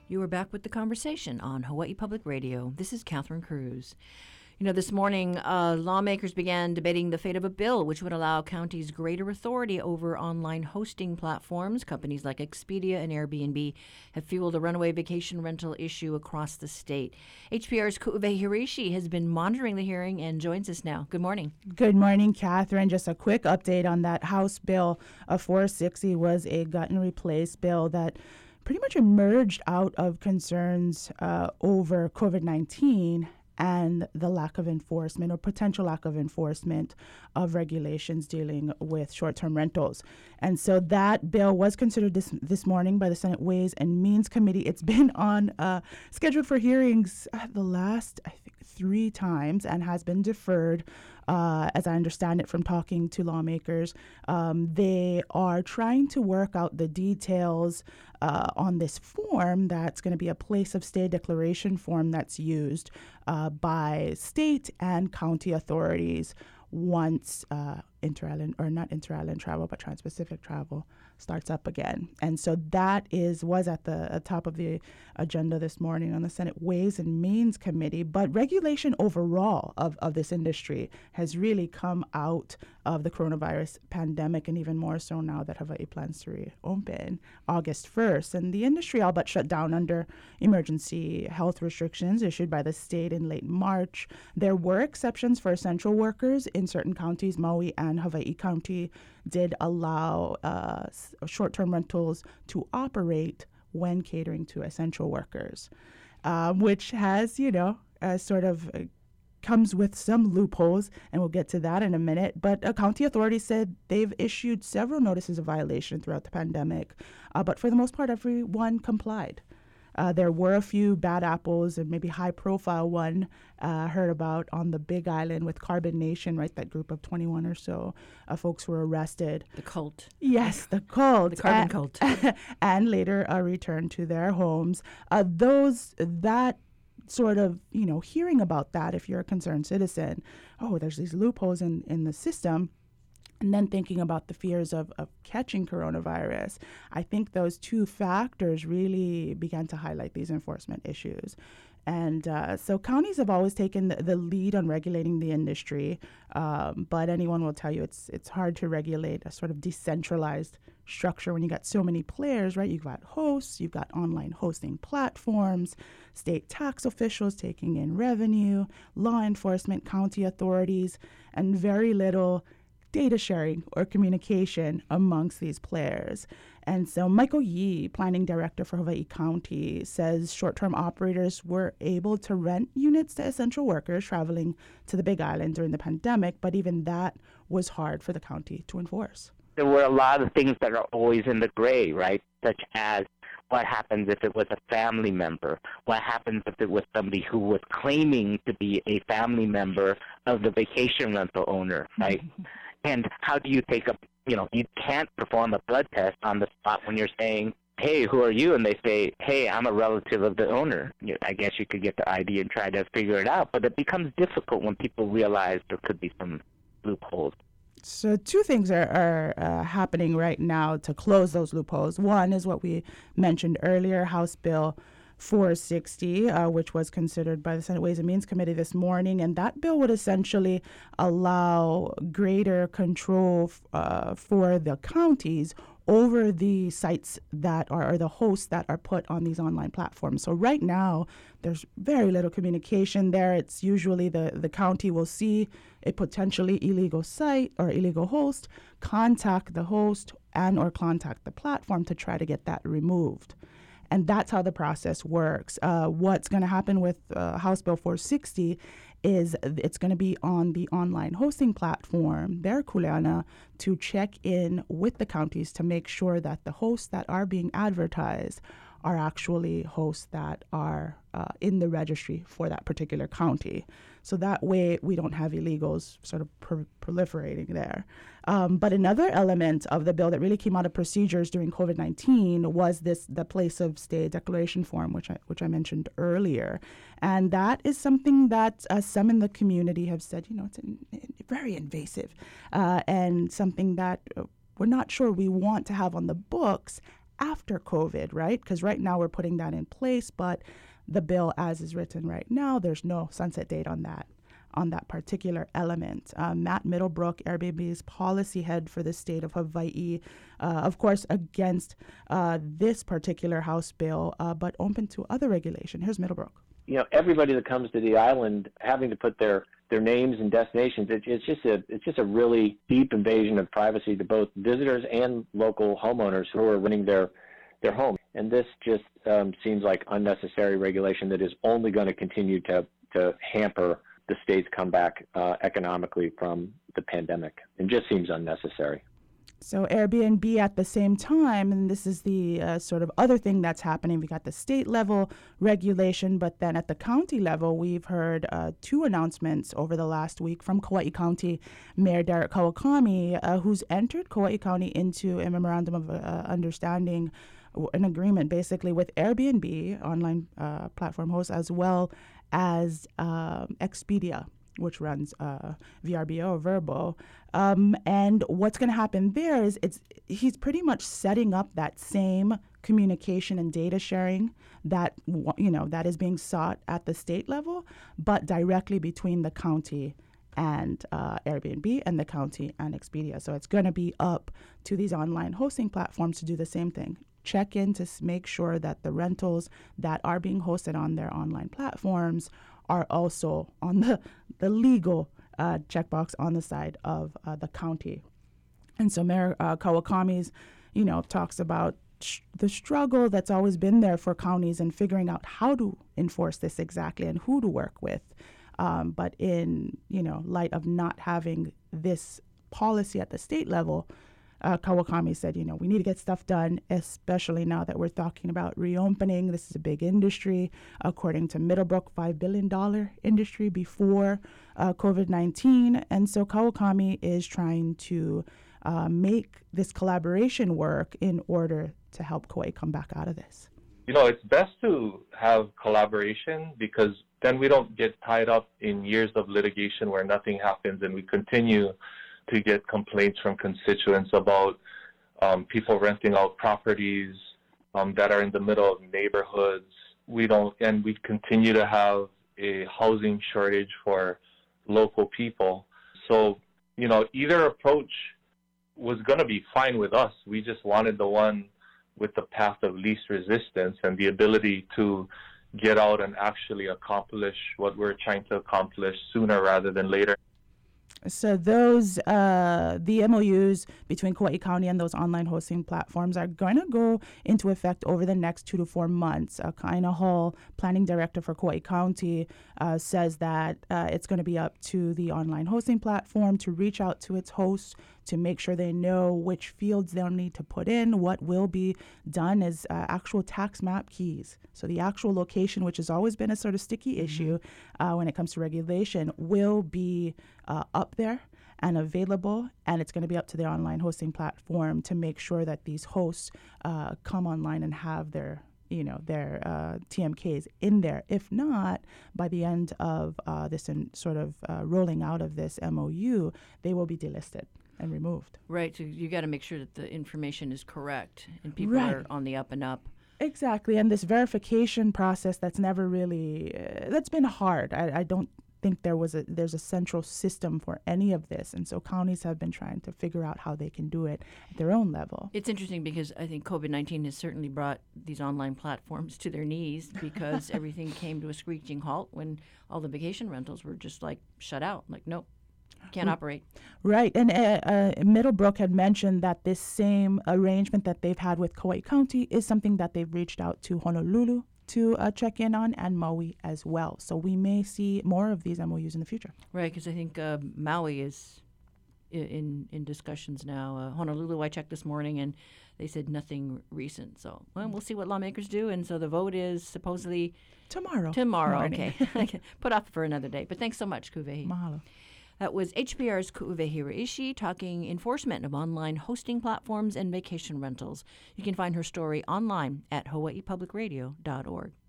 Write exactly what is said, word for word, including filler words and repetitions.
You are back with the conversation on Hawaii Public Radio. This is Catherine Cruz. You know, this morning, uh, lawmakers began debating the fate of a bill which would allow counties greater authority over online hosting platforms. Companies like Expedia and Airbnb have fueled a runaway vacation rental issue across the state. H P R's Ku'uve Hirashi has been monitoring the hearing and joins us now. Good morning. Good morning, Catherine. Just a quick update on that House bill of four sixty was a gut and replace bill that pretty much emerged out of concerns uh, over COVID nineteen and the lack of enforcement or potential lack of enforcement of regulations dealing with short-term rentals. And so that bill was considered this this morning by the Senate Ways and Means Committee. It's been on uh, scheduled for hearings uh, the last, I think, three times and has been deferred. Uh, as I understand it from talking to lawmakers, um, they are trying to work out the details uh, on this form that's going to be a place of stay declaration form that's used uh, by state and county authorities once uh, inter-island, or not inter-island travel, but trans-Pacific travel starts up again. And so that is was at the uh, top of the agenda this morning on the Senate Ways and Means Committee. But regulation overall of, of this industry has really come out of the coronavirus pandemic, and even more so now that Hawaii plans to reopen August first. And the industry all but shut down under emergency health restrictions issued by the state in late March. There were exceptions for essential workers in certain counties. Maui and Hawaii County did allow uh, short-term rentals to operate when catering to essential workers, um, which has, you know, uh, sort of uh, comes with some loopholes, and we'll get to that in a minute. But uh, county authorities said they've issued several notices of violation throughout the pandemic, uh, but for the most part, everyone complied. Uh, there were a few bad apples, and maybe high-profile one uh, heard about on the Big Island with Carbon Nation, right? That group of twenty-one or so uh, folks were arrested. The cult. Yes, the cult. The carbon and, cult. and later uh, returned to their homes. Uh, those that sort of, you know, hearing about that, if you're a concerned citizen, oh, there's these loopholes in, in the system. And then thinking about the fears of, of catching coronavirus, I think those two factors really began to highlight these enforcement issues. And uh, so counties have always taken the, the lead on regulating the industry, um, but anyone will tell you it's it's hard to regulate a sort of decentralized structure when you got so many players, right? You've got hosts, you've got online hosting platforms, state tax officials taking in revenue, law enforcement, county authorities, and very little data sharing or communication amongst these players. And so Michael Yee, planning director for Hawaii County, says short-term operators were able to rent units to essential workers traveling to the Big Island during the pandemic, but even that was hard for the county to enforce. There were a lot of things that are always in the gray, right? Such as what happens if it was a family member? What happens if it was somebody who was claiming to be a family member of the vacation rental owner, right? And how do you take a, you know, you can't perform a blood test on the spot when you're saying, hey, who are you? And they say, hey, I'm a relative of the owner. You, I guess you could get the I D and try to figure it out. But it becomes difficult when people realize there could be some loopholes. So two things are, are uh, happening right now to close those loopholes. One is what we mentioned earlier, House Bill four sixty, uh, which was considered by the Senate Ways and Means Committee this morning. And that bill would essentially allow greater control uh, for the counties over the sites that are, or the hosts that are put on these online platforms. So right now, there's very little communication there. It's usually the, the county will see a potentially illegal site or illegal host, contact the host and or contact the platform to try to get that removed. And that's how the process works. Uh, what's going to happen with uh, House Bill four sixty is it's going to be on the online hosting platform, their Kuleana, to check in with the counties to make sure that the hosts that are being advertised are actually hosts that are uh, in the registry for that particular county. So that way we don't have illegals sort of pro- proliferating there. Um, but another element of the bill that really came out of procedures during COVID nineteen was this the place of stay declaration form, which I, which I mentioned earlier. And that is something that uh, some in the community have said, you know, it's in, in, very invasive uh, and something that uh, we're not sure we want to have on the books after COVID, right? Because right now we're putting that in place, but the bill as is written right now, there's no sunset date on that. on that particular element. Uh, Matt Middlebrook, Airbnb's policy head for the state of Hawaii, uh, of course, against uh, this particular House bill, uh, but open to other regulation. Here's Middlebrook. You know, everybody that comes to the island having to put their, their names and destinations, it, it's just a it's just a really deep invasion of privacy to both visitors and local homeowners who are renting their their home. And this just um, seems like unnecessary regulation that is only going to continue to to hamper the state's comeback uh, economically from the pandemic. It just seems unnecessary. So Airbnb at the same time, and this is the uh, sort of other thing that's happening, we got the state level regulation, but then at the county level, we've heard uh, two announcements over the last week from Kauai County Mayor Derek Kawakami, uh, who's entered Kauai County into a memorandum of uh, understanding, an agreement basically with Airbnb, online uh, platform host, as well as uh, Expedia, which runs uh, V R B O, Vrbo. Um, and what's going to happen there is it's he's pretty much setting up that same communication and data sharing that, you know, that is being sought at the state level, but directly between the county and uh, Airbnb and the county and Expedia. So it's going to be up to these online hosting platforms to do the same thing. Check in to s- make sure that the rentals that are being hosted on their online platforms are also on the, the legal uh, checkbox on the side of uh, the county. And so Mayor uh, Kawakami's, you know, talks about sh- the struggle that's always been there for counties in figuring out how to enforce this exactly and who to work with. Um, but in, you know, light of not having this policy at the state level, Uh, Kawakami said, you know, we need to get stuff done, especially now that we're talking about reopening. This is a big industry, according to Middlebrook, five billion dollars industry before uh, COVID nineteen. And so Kawakami is trying to uh, make this collaboration work in order to help Kauai come back out of this. You know, it's best to have collaboration because then we don't get tied up in years of litigation where nothing happens and we continue to get complaints from constituents about um, people renting out properties um, that are in the middle of neighborhoods. We don't, and we continue to have a housing shortage for local people. So, you know, either approach was going to be fine with us. We just wanted the one with the path of least resistance and the ability to get out and actually accomplish what we're trying to accomplish sooner rather than later. So those, uh, the M O Us between Kauai County and those online hosting platforms are going to go into effect over the next two to four months. Uh, Kaina Hall, planning director for Kauai County, uh, says that uh, it's going to be up to the online hosting platform to reach out to its hosts to make sure they know which fields they'll need to put in. What will be done is uh, actual tax map keys. So the actual location, which has always been a sort of sticky mm-hmm. issue uh, when it comes to regulation, will be uh, up there and available, and it's going to be up to the online hosting platform to make sure that these hosts uh, come online and have their, you know, their uh, T M Ks in there. If not, by the end of uh, this in sort of uh, rolling out of this M O U, they will be delisted and removed. Right, so you got to make sure that the information is correct and people right. are on the up and up. Exactly, and this verification process that's never really, uh, that's been hard. I, I don't think there was a there's a central system for any of this, and so counties have been trying to figure out how they can do it at their own level. It's interesting because I think COVID nineteen has certainly brought these online platforms to their knees because everything came to a screeching halt when all the vacation rentals were just like shut out, like nope. Can't operate. Right. And uh, uh, Middlebrook had mentioned that this same arrangement that they've had with Kauai County is something that they've reached out to Honolulu to uh, check in on, and Maui as well. So we may see more of these M O Us in the future. Right, because I think uh, Maui is in in discussions now. Uh, Honolulu, I checked this morning, and they said nothing recent. So well, we'll see what lawmakers do. And so the vote is supposedly tomorrow. Tomorrow, morning. okay. Put off for another day. But thanks so much, Kuvehi. Mahalo. That was H P R's Ku'uwe Hiraishi talking enforcement of online hosting platforms and vacation rentals. You can find her story online at hawaii public radio dot org.